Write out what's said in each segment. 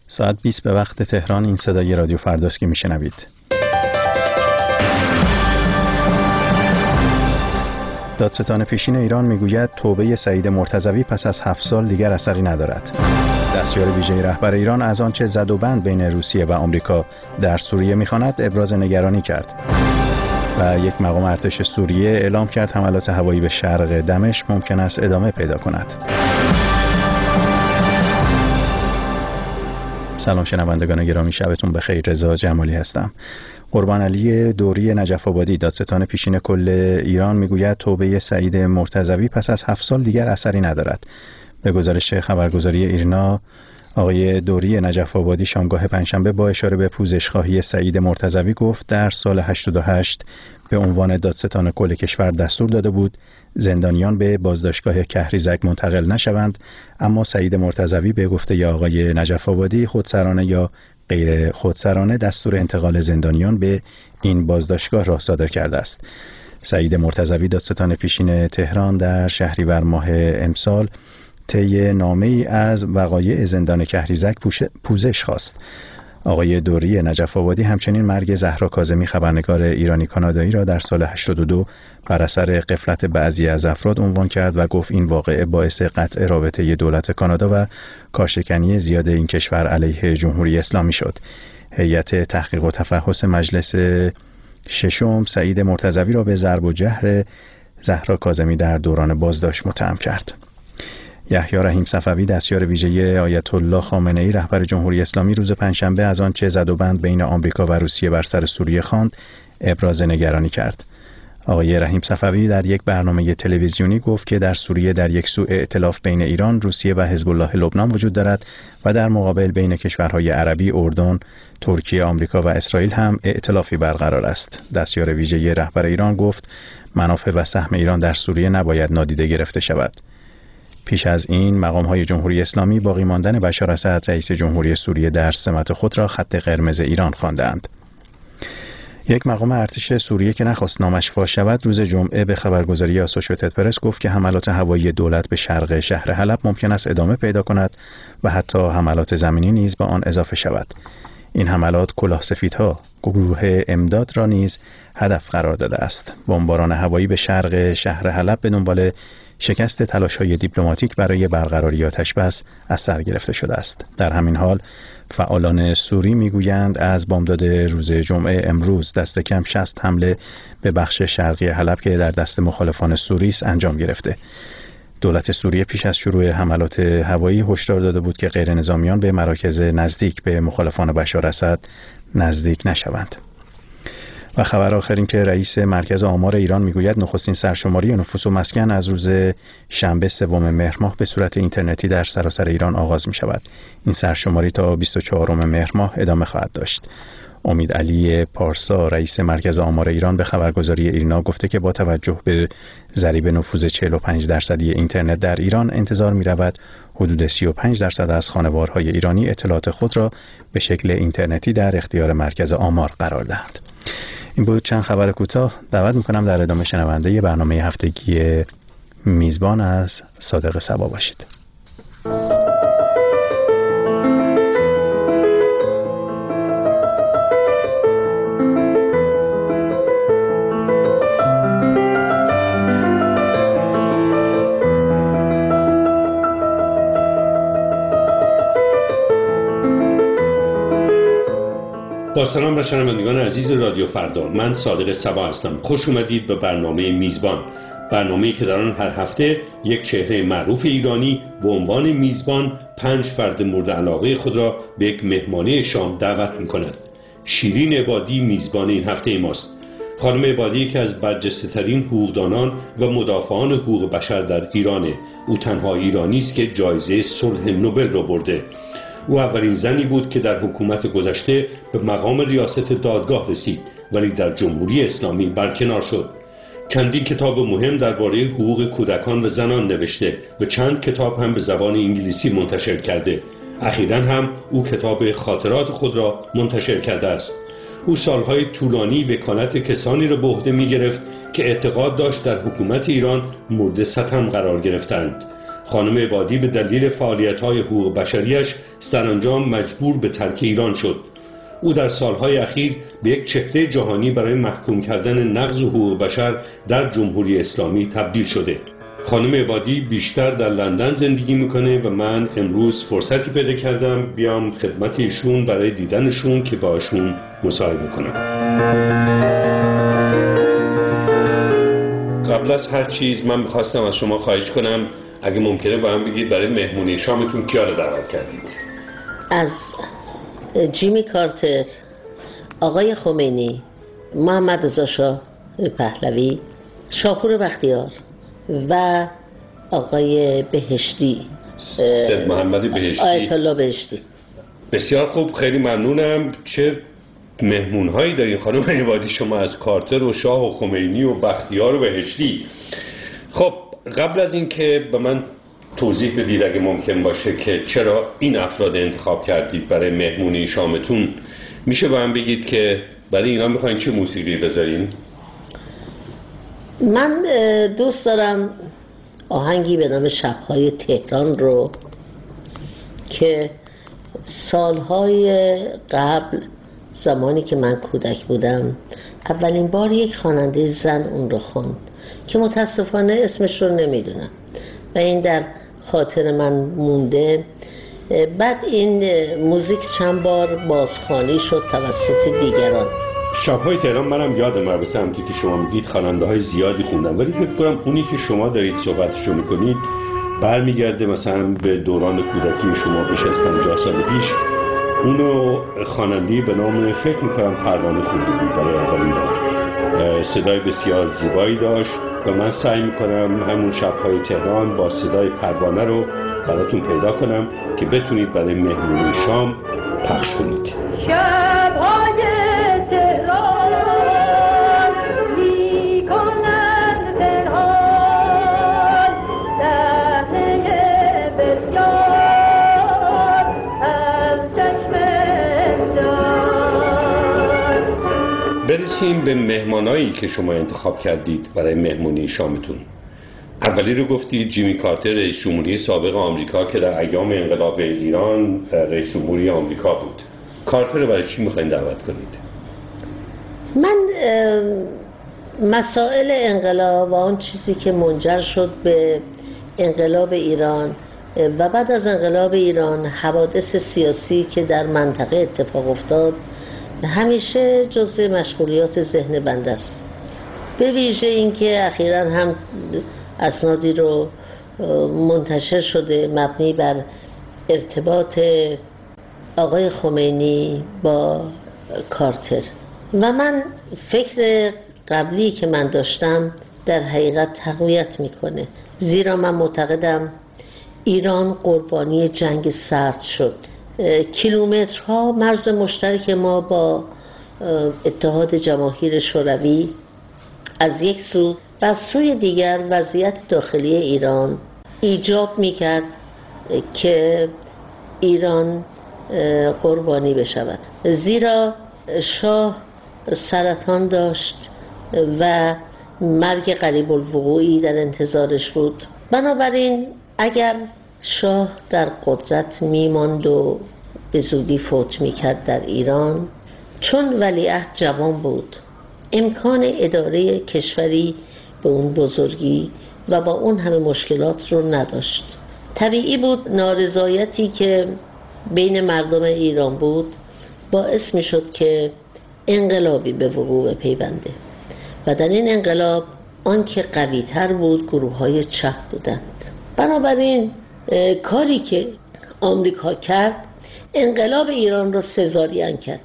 ساعت 20 به وقت تهران. این صدای رادیو فرداست که میشنوید. دادستان پیشین ایران میگوید توبه سعید مرتضوی پس از 7 سال دیگر اثری ندارد. دستیار ویژه رهبر ایران از آنچه زد و بند بین روسیه و آمریکا در سوریه میخواند ابراز نگرانی کرد. و یک مقام ارتش سوریه اعلام کرد حملات هوایی به شرق دمشق ممکن است ادامه پیدا کند. سلام شنوندگان گرامی، شبتون بخیر. رضا جمالی هستم. قربان علی دوری نجف آبادی، دادستان پیشین کل ایران، میگوید توبه سعید مرتضوی پس از 7 سال دیگر اثری ندارد. به گزارش خبرگزاری ایرنا، آقای دوری نجف آبادی شامگاه پنجشنبه با اشاره به پوزش‌خواهی سعید مرتضوی گفت در سال 88 به عنوان دادستان کل کشور دستور داده بود زندانیان به بازداشتگاه کهریزک منتقل نشوند، اما سعید مرتضوی به گفته آقای نجف آبادی خودسرانه یا غیر خودسرانه دستور انتقال زندانیان به این بازداشتگاه را صادر کرده است. سعید مرتضوی دادستان پیشین تهران در شهریور ماه امسال طی نامه‌ای از وقایع زندان کهریزک پوزش خواست. آقای دوری نجف آبادی همچنین مرگ زهرا کاظمی خبرنگار ایرانی کانادایی را در سال 82 بر اثر غفلت بعضی از افراد عنوان کرد و گفت این واقعه باعث قطع رابطه دولت کانادا و کارشکنی زیاد این کشور علیه جمهوری اسلامی شد. هیئت تحقیق و تفحص مجلس ششم سعید مرتضوی را به ضرب و جرح زهرا کاظمی در دوران بازداشت متهم کرد. یحیی رحیم صفوی دستیار ویژه آیت الله خامنه ای رهبر جمهوری اسلامی روز پنجشنبه از آنچه زد و بند بین آمریکا و روسیه بر سر سوریه خواند ابراز نگرانی کرد. آقای رحیم صفوی در یک برنامه تلویزیونی گفت که در سوریه در یک سو ائتلاف بین ایران، روسیه و حزب الله لبنان وجود دارد و در مقابل بین کشورهای عربی، اردن، ترکیه، آمریکا و اسرائیل هم ائتلافی برقرار است. دستیار ویژه رهبر ایران گفت منافع و سهم ایران در سوریه نباید نادیده گرفته شود. پیش از این مقام‌های جمهوری اسلامی باقی ماندن بشار اسد رئیس جمهوری سوریه در سمت خود را خط قرمز ایران خواندند. یک مقام ارتش سوریه که نخواست نامش فاش شود روز جمعه به خبرگزاری آسوشیتد پرس گفت که حملات هوایی دولت به شرق شهر حلب ممکن است ادامه پیدا کند و حتی حملات زمینی نیز به آن اضافه شود. این حملات کلاهسفیدها گروه امداد را نیز هدف قرار داده است. بمباران هوایی به شرق شهر حلب به دنبال شکست تلاش‌های دیپلماتیک برای برقراری آتش‌بس از سر گرفته شده است. در همین حال فعالان سوری میگویند از بامداد روز جمعه امروز دست کم 60 حمله به بخش شرقی حلب که در دست مخالفان سوری است انجام گرفته. دولت سوریه پیش از شروع حملات هوایی هشدار داده بود که غیر نظامیان به مراکز نزدیک به مخالفان بشار اسد نزدیک نشوند. و خبر آخر این که رئیس مرکز آمار ایران میگوید نخستین سرشماری نفوس و مسکن از روز شنبه 3 مهر ماه به صورت اینترنتی در سراسر ایران آغاز می شود. این سرشماری تا 24 مهر ماه ادامه خواهد داشت. امید علی پارسا رئیس مرکز آمار ایران به خبرگزاری ایرنا گفته که با توجه به ضریب نفوذ 45% اینترنت در ایران انتظار می رود حدود 35% از خانوارهای ایرانی اطلاعات خود را به شکل اینترنتی در اختیار مرکز آمار قرار دهند. این بود چند خبر کوتاه. دعوت میکنم در ادامه شنونده برنامه هفتگی میزبان از صادق صبا باشید. با سلام به شنوندگان عزیز رادیو فردا، من صادق صبا هستم. خوش اومدید به برنامه میزبان، برنامه‌ای که در آن هر هفته یک چهره معروف ایرانی به عنوان میزبان 5 فرد مورد علاقه خود را به یک مهمانی شام دعوت می‌کند. شیرین عبادی میزبان این هفته ماست. خانم عبادی که از برجسته‌ترین حقوقدانان و مدافعان حقوق بشر در ایرانه. او تنها ایرانی است که جایزه صلح نوبل را برده. او اولین زنی بود که در حکومت گذشته به مقام ریاست دادگاه رسید ولی در جمهوری اسلامی برکنار شد. چندین کتاب مهم درباره حقوق کودکان و زنان نوشته و چند کتاب هم به زبان انگلیسی منتشر کرده. اخیراً هم او کتاب خاطرات خود را منتشر کرده است. او سالهای طولانی وکالت کسانی را به عهده می گرفت که اعتقاد داشت در حکومت ایران مورد ستم قرار گرفتند. خانم عبادی به دلیل فعالیت‌های حقوق بشریش سرانجام مجبور به ترک ایران شد. او در سالهای اخیر به یک چهره جهانی برای محکوم کردن نقض حقوق بشر در جمهوری اسلامی تبدیل شده. خانم عبادی بیشتر در لندن زندگی میکنه و من امروز فرصتی پیدا کردم بیام خدمت ایشون برای دیدنشون که باشون مصاحبه کنم. قبل از هر چیز من میخواستم از شما خواهش کنم اگه ممکنه با هم بگید برای مهمونی شامتون کیا رو دعوت کردید؟ از جیمی کارتر، آقای خمینی، محمد رضا شاه پهلوی، شاپور بختیار و آقای بهشتی، سید محمد بهشتی، آیت الله بهشتی. بسیار خوب، خیلی ممنونم. چه مهمون هایی دارین خانم عبادی شما، از کارتر و شاه و خمینی و بختیار و بهشتی. خب قبل از این که به من توضیح بدید اگه ممکن باشه که چرا این افراد انتخاب کردید برای مهمونی شامتون، میشه به من بگید که برای اینا میخواین چه موسیقی بذارین؟ من دوست دارم آهنگی به نام شب‌های تهران رو که سالهای قبل، زمانی که من کودک بودم، اولین بار یک خواننده زن اون رو خواند که متاسفانه اسمش رو نمیدونم و این در خاطر من مونده. بعد این موزیک چند بار بازخوانی شد توسط دیگران. شب‌های تهران منم یادم، البته همونطور که شما میگید خواننده‌های زیادی خوندن، ولی فکر کنم اونی که شما دارید صحبتشو میکنید برمیگرده مثلا به دوران کودکی شما، بیش از 50 سال پیش. اونو خواننده‌ای به نام فکر میکنم پروانه خونده بود برای اولین بار. صدای بسیار زیبایی داشت و من سعی میکنم همون شب‌های تهران با صدای پروانه رو براتون پیدا کنم که بتونید برای مهمونی شام پخش کنید. شب‌های تهران می‌کنند پنهان صحنه بسیار از چشم انسان. برسیم به مهمانایی که شما انتخاب کردید برای مهمونی شامتون. اولی رو گفتید جیمی کارتر، رئیس جمهوری سابق آمریکا که در ایام انقلاب ایران رئیس جمهوری آمریکا بود. کارتر رو برای چی میخواین دعوت کنید؟ من مسائل انقلاب و آن چیزی که منجر شد به انقلاب ایران و بعد از انقلاب ایران حوادث سیاسی که در منطقه اتفاق افتاد همیشه جزء مشغولیات ذهن بنده است. به ویژه اینکه اخیراً هم اسنادی رو منتشر شده مبنی بر ارتباط آقای خمینی با کارتر و من فکر قبلی که من داشتم در حقیقت تقویت میکنه، زیرا من معتقدم ایران قربانی جنگ سرد شد. کیلومترها مرز مشترک ما با اتحاد جماهیر شوروی از یک سو و از سوی دیگر وضعیت داخلی ایران ایجاب میکرد که ایران قربانی بشود، زیرا شاه سرطان داشت و مرگ قریب الوقوعی در انتظارش بود. بنابراین اگر شاه در قدرت میماند و به زودی فوت میکرد در ایران، چون ولیعهد جوان بود، امکان اداره کشوری به اون بزرگی و با اون همه مشکلات رو نداشت. طبیعی بود نارضایتی که بین مردم ایران بود باعث می شد که انقلابی به وقوع پیونده و در این انقلاب آنکه قوی تر بود گروه های چپ بودند. بنابراین کاری که آمریکا کرد انقلاب ایران را سزارین کرد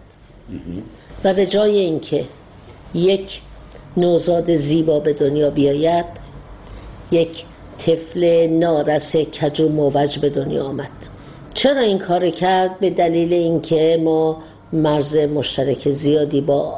و به جای اینکه یک نوزاد زیبا به دنیا بیاید، یک طفل نارس کج و موج به دنیا آمد. چرا این کار کرد؟ به دلیل اینکه ما مرز مشترک زیادی با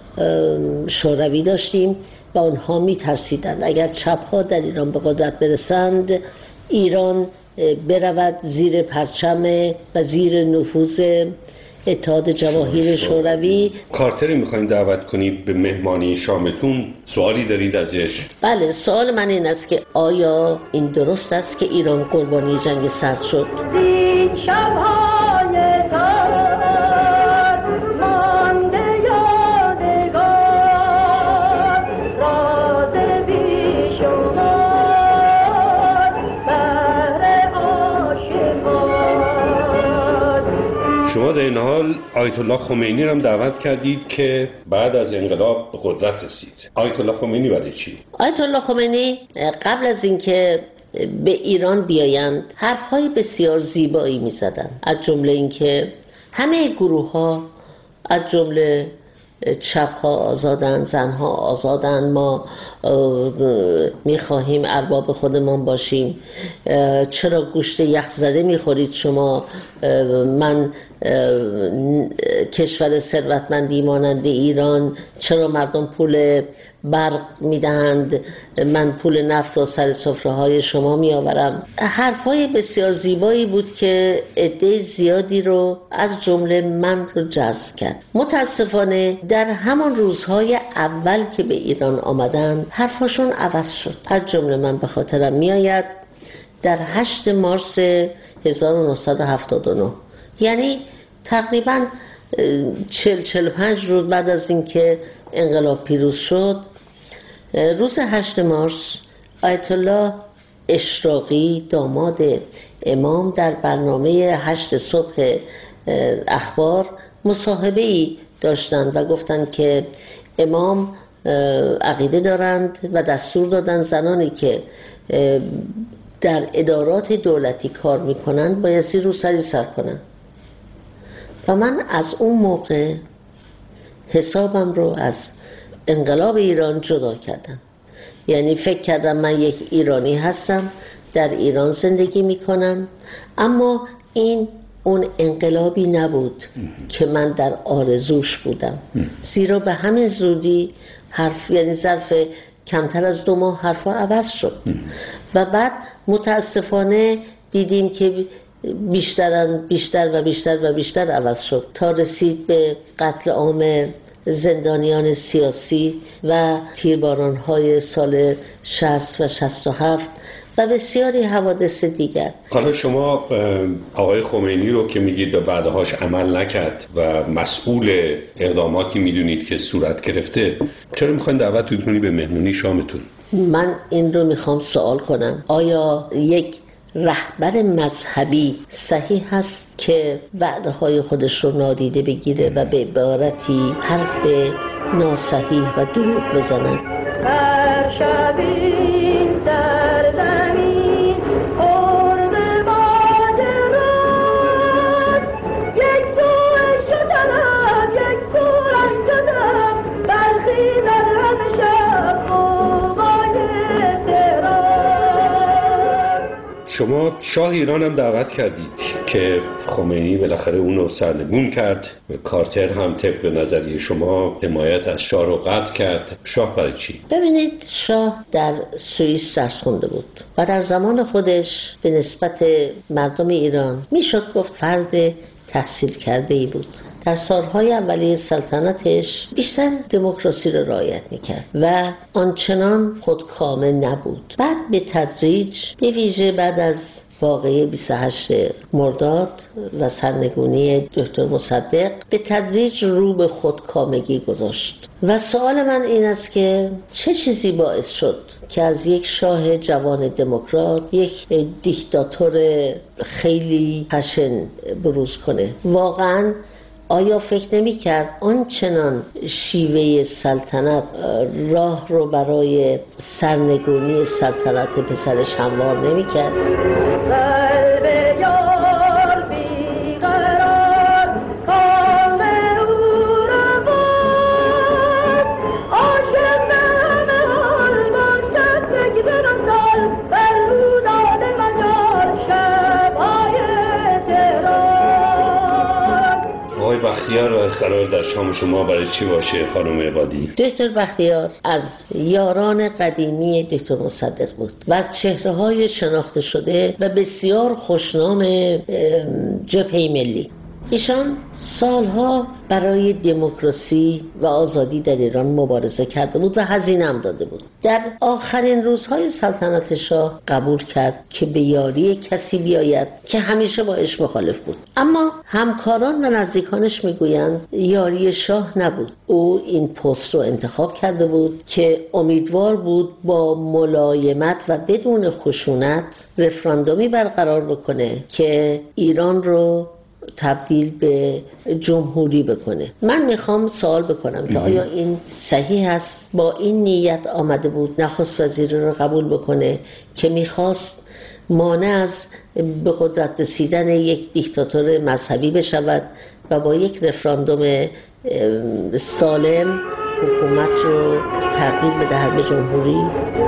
شوروی داشتیم و آنها می‌ترسیدند اگر چپ‌ها در ایران به قدرت برسند، ایران برود زیر پرچم و زیر نفوذ اتحاد جماهیر شوروی. کارتری میخواین دعوت کنید به مهمانی شامتون، سوالی دارید ازش؟ بله، سوال من این است که آیا این درست است که ایران قربانی جنگ سرد شد؟ این شب‌های تار مانده یادگار، راز بیشمار بهر آشکار. شما در این حال آیت الله خمینی رو هم دعوت کردید که بعد از انقلاب به قدرت رسید. آیت الله خمینی برای چی؟ آیت الله خمینی قبل از اینکه به ایران بیایند حرفهای بسیار زیبایی می زدن، از جمله اینکه همه گروه ها از جمله چپ ها آزادن، زن ها آزادن، ما می خواهیم ارباب خودمان باشیم، چرا گوشت یخ زده می خورید شما، من کشور ثروتمندی مانند ایران، چرا مردم پول برق میدهند، من پول نفت رو سر سفره های شما می آورم. حرفای بسیار زیبایی بود که عده زیادی رو از جمله من رو جذب کرد. متاسفانه در همان روزهای اول که به ایران آمدن حرفاشون عوض شد. از جمله من به خاطرم می آید در 8 مارس 1979، یعنی تقریباً 40-45 روز بعد از اینکه انقلاب پیروز شد، روز 8 مارس آیت الله اشراقی داماد امام در برنامه 8 صبح اخبار مصاحبه‌ای داشتند و گفتند که امام عقیده دارند و دستور دادند زنانی که در ادارات دولتی کار میکنند بایستی روسری سر کنند. و من از اون موقع حسابم رو از انقلاب ایران جدا کردم. یعنی فکر کردم من یک ایرانی هستم، در ایران زندگی میکنم، اما این اون انقلابی نبود که من در آرزوش بودم. زیرا به همین زودی حرف، یعنی ظرف کمتر از 2 ماه حرفا عوض شد و بعد متاسفانه دیدیم که بیشتر عوض شد تا رسید به قتل عام زندانیان سیاسی و تیرباران‌های سال 60 و 67 و بسیاری حوادث دیگر. حالا شما آقای خمینی رو که میگید به وعده‌هاش عمل نکرد و مسئول اقداماتی میدونید که صورت گرفته، چرا میخواین دعوت کنید به مهمونی شامتون؟ من این رو میخوام سوال کنم، آیا یک رهبر مذهبی صحیح هست که وعده‌های خودش رو نادیده بگیره و به عبارتی حرف ناصحیح و دروغ بزنه؟ بر شبین در زمین قرم ماجرات، یک سوی شدم یک سورم شدم، برخیزد همه شب قوقای تهران. شما شاه ایران هم دعوت کردید که خمینی بالاخره اون رو سرنگون کرد و کارتر هم طبق نظریه شما حمایت از شاه رو قطع کرد. شاه برای چی؟ ببینید، شاه در سوئیس درس خونده بود و در زمان خودش به نسبت مردم ایران میشد گفت فرد تحصیل کرده ای بود. در سالهای اولیه سلطنتش بیشتر دموکراسی را رعایت میکرد و آنچنان خودکامه نبود. بعد به تدریج، به ویژه بعد از واقعه 28 مرداد و سرنگونی دکتر مصدق، به تدریج رو به خودکامگی گذاشت. و سوال من این است که چه چیزی باعث شد که از یک شاه جوان دموکرات یک دیکتاتور خیلی خشن بروز کنه؟ واقعاً آیا فکر نمی کرد آنچنان شیوه سلطنت راه رو برای سرنگونی سلطنت پسرش هموار نمی کرد؟ قلب یار بیقرار کام او را باد، عاشق در همه حال باشد فکر برسال، بر او داده مجال شب‌های تهران. آقای بختیار، قرار در شام شما برای چی باشه خانم عبادی؟ دکتر بختیار از یاران قدیمی دکتر مصدق بود و از چهره‌های شناخته شده و بسیار خوشنام جبهه ملی. ایشان سالها برای دموکراسی و آزادی در ایران مبارزه کرده بود و هزینه هم داده بود. در آخرین روزهای سلطنت شاه قبول کرد که به یاری کسی بیاید که همیشه باش مخالف بود، اما همکاران و نزدیکانش میگویند یاری شاه نبود. او این پست رو انتخاب کرده بود که امیدوار بود با ملایمت و بدون خشونت رفراندومی برقرار بکنه که ایران رو تبدیل به جمهوری بکنه. من میخوام سوال بکنم که آیا این صحیح است؟ با این نیت آمده بود نخست وزیر رو قبول بکنه که میخواست مانع از به قدرت رسیدن یک دیکتاتور مذهبی بشود و با یک رفراندوم سالم حکومت رو تغییر بدهد به جمهوری؟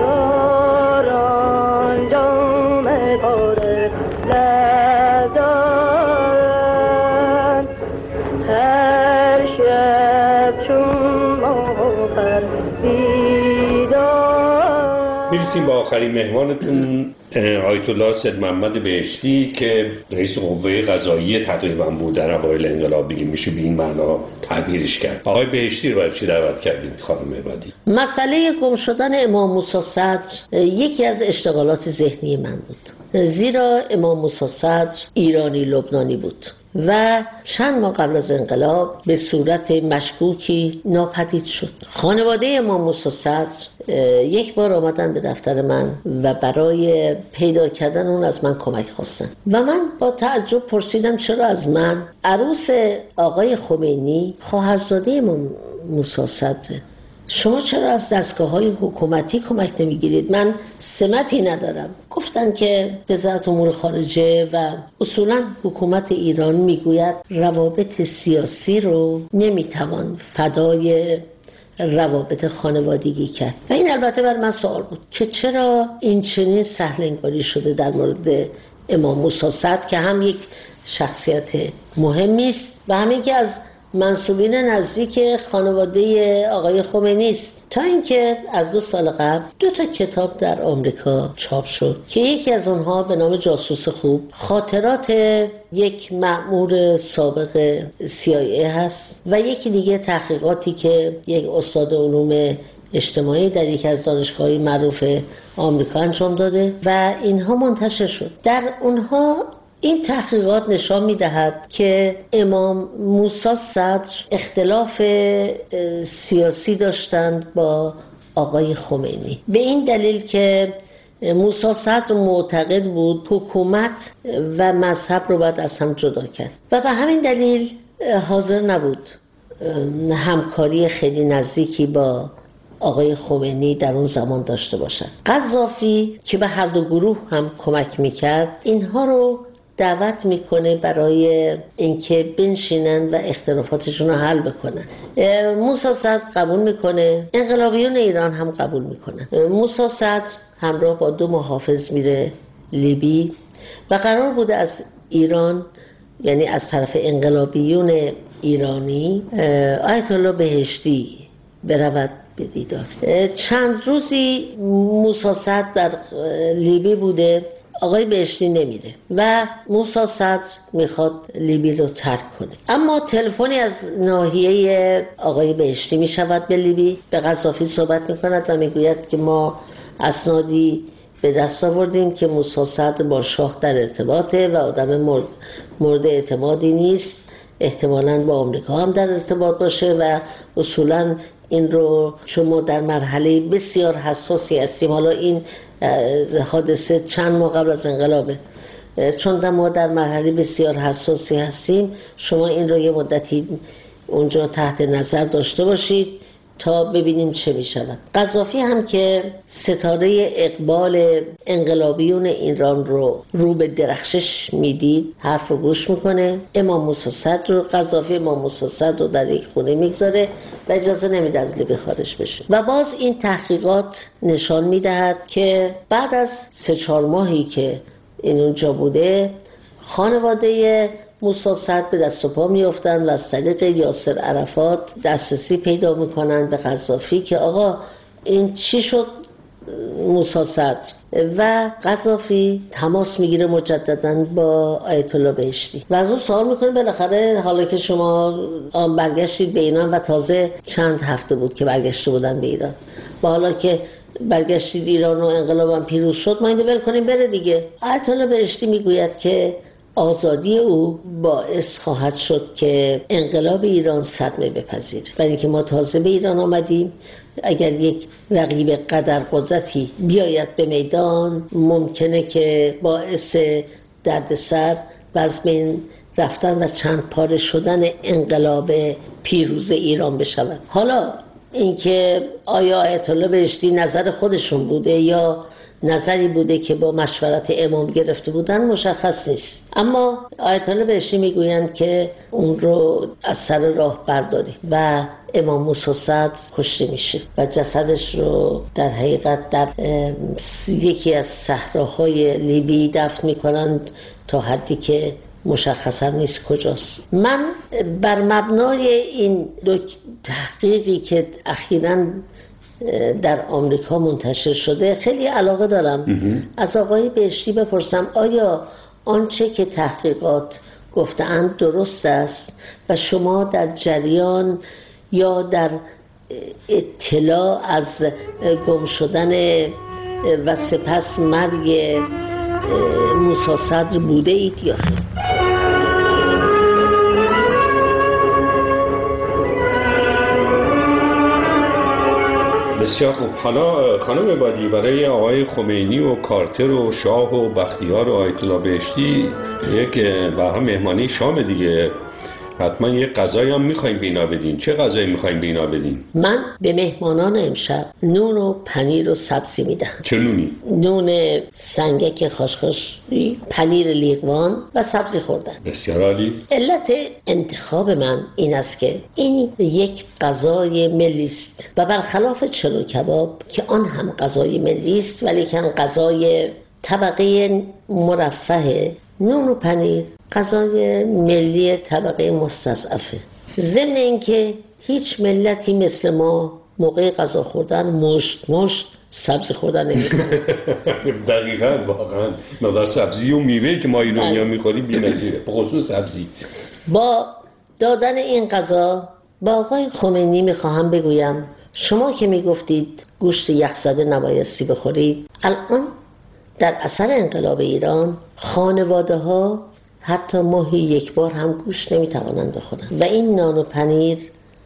میرسیم با آخرین مهمانتون آیت الله سید محمد بهشتی که رئیس قوه قضاییه تقریبا بود در اوایل انقلاب، دیگه میشه به این معنا تعبیرش کرد. آقای بهشتی رو برای چی دعوت کردید خانم عبادی؟ مسئله گم شدن امام موسی صدر یکی از اشتغالات ذهنی من بود، زیرا امام موسی صدر ایرانی لبنانی بود و چند ماه قبل از انقلاب به صورت مشکوکی ناپدید شد. خانواده امام موسی صدر یک بار آمدن به دفتر من و برای پیدا کردن اون از من کمک خواستن و من با تعجب پرسیدم چرا از من، عروس آقای خمینی، خواهرزاده امام موسی صدر، شما چرا از دستگاه‌های حکومتی کمک نمیگیرید؟ من سمتی ندارم. گفتن که وزارت امور خارجه و اصولا حکومت ایران میگوید روابط سیاسی رو نمیتوان فدای روابط خانوادگی کرد و این البته بر من سوال بود که چرا این چنین سهل‌انگاری شده در مورد امام موسی صدر که هم یک شخصیت مهمی است و همین که از منسوبین نزدیک خانواده آقای خمینی است، تا اینکه از 2 سال قبل 2 کتاب در آمریکا چاپ شد که یکی از اونها به نام جاسوس خوب، خاطرات یک مأمور سابق CIA هست و یکی دیگه تحقیقاتی که یک استاد علوم اجتماعی در یکی از دانشگاه‌های معروف آمریکا انجام داده و اینها منتشر شد. در اونها این تحقیقات نشان می‌دهد که امام موسی صدر اختلاف سیاسی داشتند با آقای خمینی، به این دلیل که موسی صدر معتقد بود حکومت و مذهب رو باید از هم جدا کرد و به همین دلیل حاضر نبود همکاری خیلی نزدیکی با آقای خمینی در اون زمان داشته باشد. قذافی که به هر دو گروه هم کمک میکرد اینها رو دعوت میکنه برای اینکه بنشینن و اختلافاتشون رو حل بکنن. موسی صدر قبول میکنه، انقلابیون ایران هم قبول میکنن. موسی صدر همراه با 2 محافظ میره لیبی و قرار بوده از ایران، یعنی از طرف انقلابیون ایرانی، آیت الله بهشتی برود به دیدار. چند روزی موسی صدر در لیبی بوده، آقای بهشتی نمیره و موسی صدر میخواد لیبی رو ترک کنه، اما تلفنی از ناحیه آقای بهشتی میشود به لیبی، به قذافی صحبت میکند و میگوید که ما اسنادی به دست آوردیم که موسی صدر با شاه در ارتباطه و آدم مورد اعتمادی نیست، احتمالاً با آمریکا هم در ارتباط باشه و اصولاً این رو شما در مرحله بسیار حساسی هستیم. حالا این حادثه چند ماه قبل از انقلابه، چون ما در مرحله بسیار حساسی هستیم، شما این رو یه مدتی اونجا تحت نظر داشته باشید تا ببینیم چه می شود. قذافی هم که ستاره اقبال انقلابیون ایران رو به درخشش میدید حرف رو گوش میکنه. امام موسی صدر رو، قذافی امام موسی صدر رو در یک خونه میگذاره و اجازه نمیده از لیبی خارج بشه و باز این تحقیقات نشان میدهد که بعد از 3-4 ماهی که این اونجا بوده، خانواده موسی صدر به دست و پا میافتند و از طریق یاسر عرفات دسترسی پیدا میکنند به قذافی که آقا این چی شد موسی صدر و قذافی تماس میگیره مجددا با آیت الله بهشتی و از اون سوال میکنه بالاخره حالا که شما برگشتید به ایران و تازه چند هفته بود که برگشته بودن به ایران و حالا که برگشتید ایران و انقلابم پیروز شد ما اینو ول کنیم بره دیگه. آیت الله بهشتی میگوید که آزادی او باعث خواهد شد که انقلاب ایران صدمه بپذیره، برای اینکه ما تازه به ایران آمدیم. اگر یک رقیب قدر قدرتی بیاید به میدان ممکنه که باعث دردسر و از بین رفتن و چند پاره شدن انقلاب پیروز ایران بشود. حالا اینکه آیا آیت الله بهشتی نظر خودشون بوده یا نظری بوده که با مشورت امام گرفته بودن مشخص نیست، اما آیت الله بهشتی میگویند که اون رو از سر راه بردارید و امام موسی صدر کشته میشه و جسدش رو در حقیقت در یکی از صحراهای لیبی دفن میکنند تا حدی که مشخصا نیست کجاست. من بر مبنای این دو تحقیقی که اخیراً در آمریکا منتشر شده خیلی علاقه دارم از آقای بهشتی بپرسم آیا آنچه که تحقیقات گفتند درست است و شما در جریان یا در اطلاع از گم شدن و سپس مرگ موسی صدر بوده اید یا خیر؟ بسیار خوب. حالا خانم عبادی، برای آقای خمینی و کارتر و شاه و بختیار و آیت الله بهشتی یک برها مهمانی شام دیگه، حتما یه غذایی هم میخوایم بینا بدین. چه غذایی میخوایم بینا بدین؟ من به مهمانان امشب نون و پنیر و سبزی میدهم. چه نونی؟ نون سنگک خاشخاشی، پنیر لیقوان و سبزی خوردن. بسیار عالی. علت انتخاب من این است که این یک غذای ملی است و برخلاف چلو کباب که آن هم غذای ملی است ولیکن غذای طبقه مرفه، نون و پنیر غذای ملی طبقه مستضعفه. ضمن اینکه هیچ ملتی مثل ما موقع غذا خوردن مشت سبزی خوردن نمی‌کنه. دقیقاً واقعاً مقدار سبزی و میوه که ما ایرانی‌ها می‌خوریم بی‌نظیره، به خصوص سبزی. با دادن این غذا با آقای خمینی می‌خواهم بگویم شما که می‌گفتید گوشت یخزده نبایستی بخورید، الان در اثر انقلاب ایران خانواده‌ها حتی ماهی یک بار هم گوشت نمی‌توانند بخورند و این نان و پنیر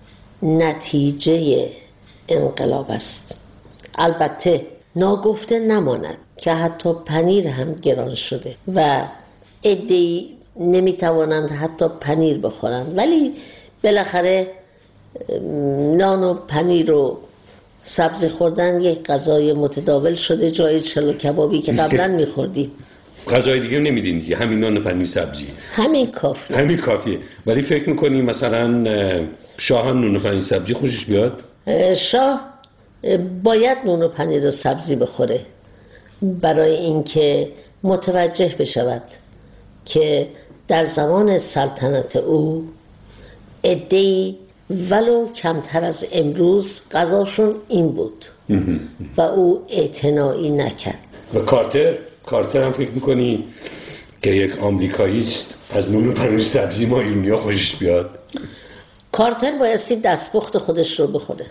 نتیجه انقلاب است. البته ناگفته نماند که حتی پنیر هم گران شده و عده‌ای نمی‌توانند حتی پنیر بخورند، ولی بالاخره نان و پنیر و سبزی خوردن یک غذای متداول شده جای چلو کبابی که قبلا می‌خوردیم. غذای دیگه نمیدین دیگه، همین نان و پنیر سبزی همین کافیه. ولی فکر میکنی مثلا شاه هم نون و پنیر سبزی خوشش بیاد؟ شاه باید نون و پنیر و سبزی بخوره برای اینکه متوجه بشود که در زمان سلطنت او عده‌ای ولو کمتر از امروز غذاشون این بود و او اعتنایی نکرد. و کارتر هم فکر میکنی که یک آمریکایی است از نون و پنیر سبزی ما ایرانی‌ها خوشش بیاد؟ کارتر بایستی دستپخت خودش رو بخوره.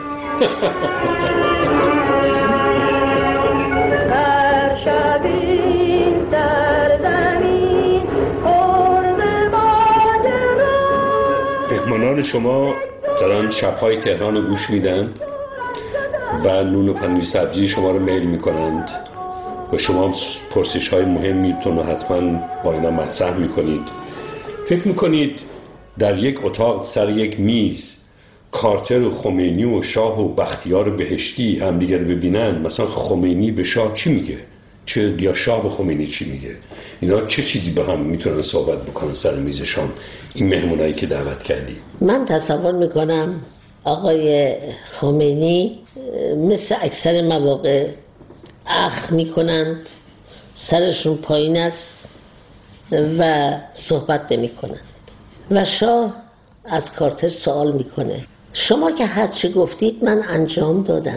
مهمانان شما دارن شب‌های تهران رو گوش میدن و نون و پنیر سبزی شما رو میل میکنند و شما پرسش‌های مهمیتون رو حتما با اینا مطرح میکنید. فکر میکنید در یک اتاق سر یک میز کارتر و خمینی و شاه و بختیار و بهشتی هم دیگر ببینن، مثلا خمینی به شاه چی میگه؟ یا شاه به خمینی چی میگه؟ اینا چه چیزی به هم میتونن صحبت بکنن سر میز شام، این مهمونایی که دعوت کردی؟ من تصور میکنم آقای خمینی مثل اکثر مواقع اخ میکنن، سرشون پایین است و صحبت نمی کنن و شاه از کارتر سوال میکنه شما که هرچی گفتید من انجام دادم،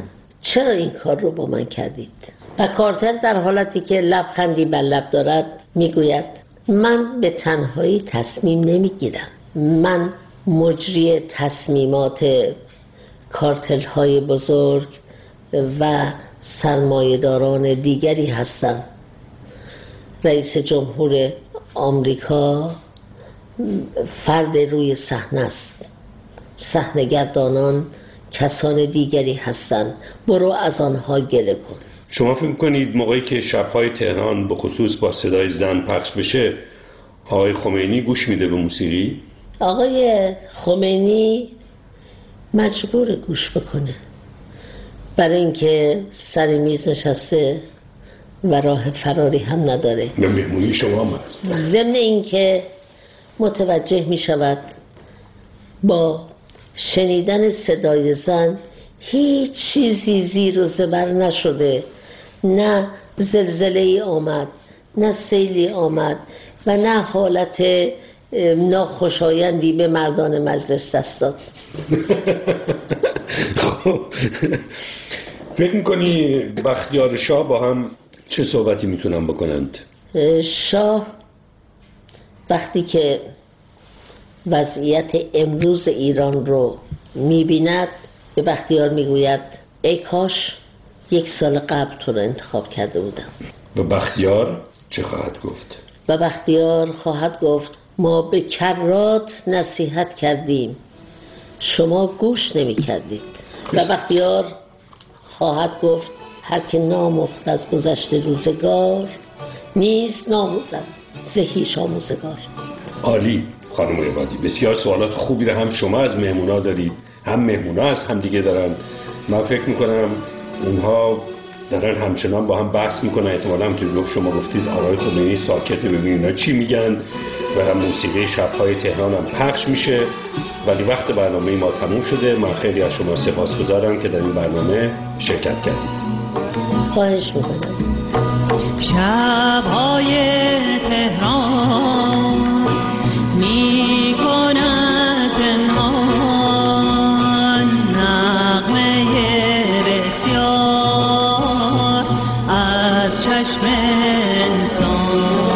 چرا این کار رو با من کردید؟ و کارتر در حالتی که لبخندی بر لب دارد میگوید من به تنهایی تصمیم نمیگیرم، من مجری تصمیمات کارتل های بزرگ و سرمایه‌داران دیگری هستم. رئیس جمهور آمریکا فرد روی صحنه است، صحنه‌گردانان کسان دیگری هستند، برو از آنها گله کن. شما فکر کنید موقعی که شب‌های تهران به خصوص با صدای زن پخش بشه آقای خمینی گوش میده به موسیقی؟ آقای خمینی مجبور گوش بکنه، برای اینکه سر میز نشسته و راه فراری هم نداره. مهمونی شما هم هست. ضمن اینکه متوجه می شود با شنیدن صدای زن هیچ چیزی زیر و زبر نشده، نه زلزله‌ای آمد، نه سیلی آمد و نه حالت ناخوشایندی به مردان مجلس دست داد. فکر میکنی بختیار شاه با هم چه صحبتی میتونن بکنند؟ شاه وقتی که وضعیت امروز ایران رو میبیند به بختیار میگوید ای کاش 1 سال قبل تو رو انتخاب کرده بودم. و بختیار چه خواهد گفت؟ و بختیار خواهد گفت ما به کرات نصیحت کردیم، شما گوش نمی کردید. و بختیار خواهد گفت هر که نامفت از گذشته روزگار نیست ناموزد زهیش آموزگار. عالی خانم عبادی، بسیار سوالات خوبی رو هم شما از مهمونا دارید، هم مهمونا از هم دیگه دارن. من فکر میکنم اونها دارن همچنان با هم بحث میکنن. احتمالا هم که شما گفتید آقای خمینی ساکته، ببینید اینا چی میگن و هم موسیقی شب‌های تهران هم پخش میشه. ولی وقت برنامه ما تموم شده. من خیلی از شما سپاسگزارم که در این برنامه شرکت کردید. خواهش میکنم. شب‌های تهران میکند پنهان نغمه بسیار از چشم انسان.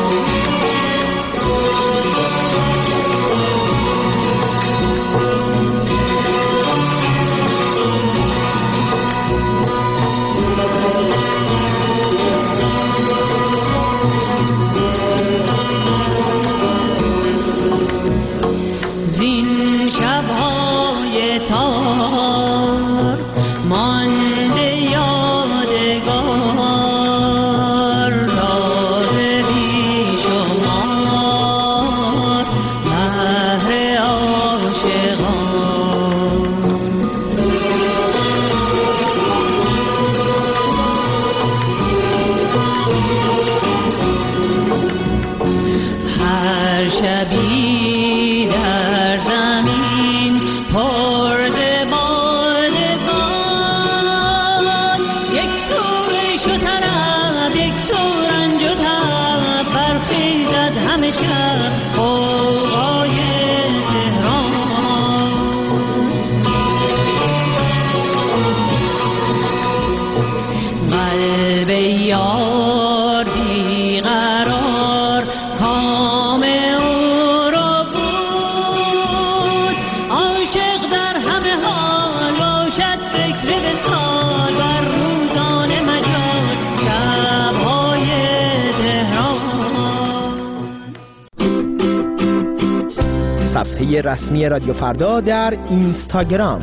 صفحه رسمی رادیو فردا در اینستاگرام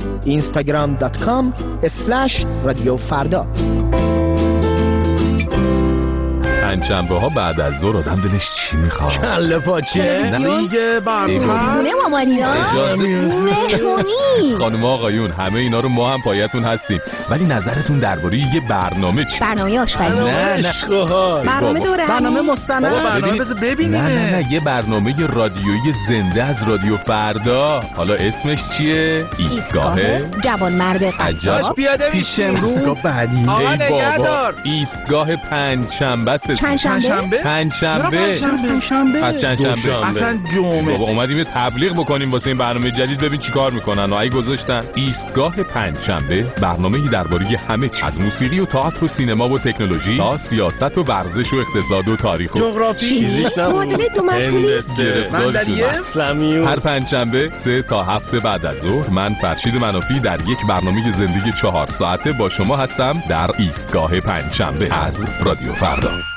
instagram.com/رادیو فردا. پنجشنبه ها بعد از ظهر آدم دلش چی میخواد؟ کله پاچه دیگه برتر خونه مامانینا مهمونی. خانم آقایون همه اینا رو ما هم پایتون هستیم، ولی نظرتون درباره یه برنامه چی؟ برنامه آشپزی. نه برنامه دوره، برنامه مستند، برنامه بذار ببینیم. نه یه برنامه رادیویی زنده از رادیو فردا. حالا اسمش چیه؟ ایستگاه جوانمرد قصاب. پیاده پیش امروز بعدی. آقا نگهدار. ایستگاه پنجشنبه است. پنجشنبه؟ پنجشنبه. پس چند شنبه؟ اصلا جمعه. بابا اومدیم یه تبلیغ بکنیم واسه این برنامه جدید، ببین چیکار میکنن. و ای گذاشتن ایستگاه پنجشنبه، برنامه‌ای درباره همه چیز، از موسیقی و تئاتر و سینما و تکنولوژی تا سیاست و ورزش و اقتصاد و تاریخ و جغرافی، معادله دو مشغولی. مندلیه، هر پنجشنبه 3 تا 7 بعد از ظهر من فرشید منافی در یک برنامه زندگی 4 ساعته با شما هستم در ایستگاه پنجشنبه از رادیو فردا.